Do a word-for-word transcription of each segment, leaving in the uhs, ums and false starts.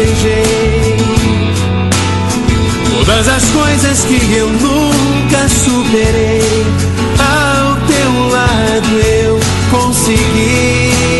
desejei. Todas as coisas que eu nunca superei, ao teu lado eu consegui.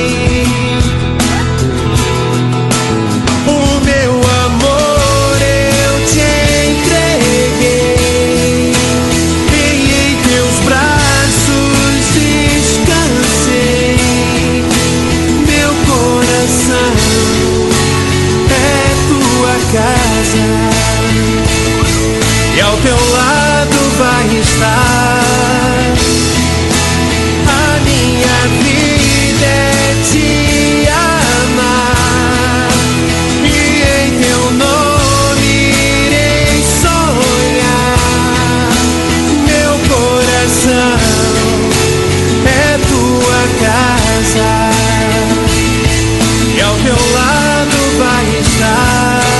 E ao teu lado vai estar. A minha vida é te amar, e em teu nome irei sonhar. Meu coração é tua casa, e ao teu lado vai estar.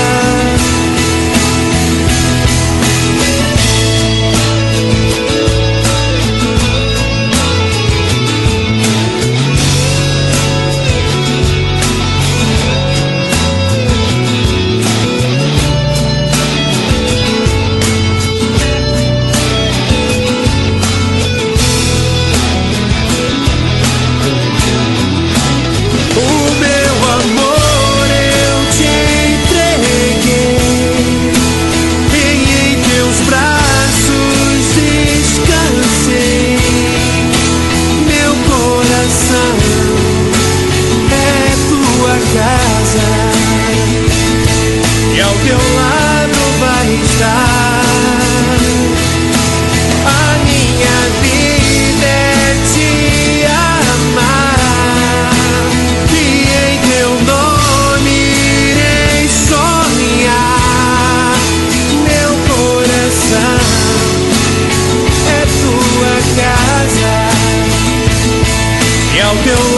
E ao teu lado vai estar. A minha vida é te amar, e em teu nome irei sonhar. Meu coração é tua casa, e ao teu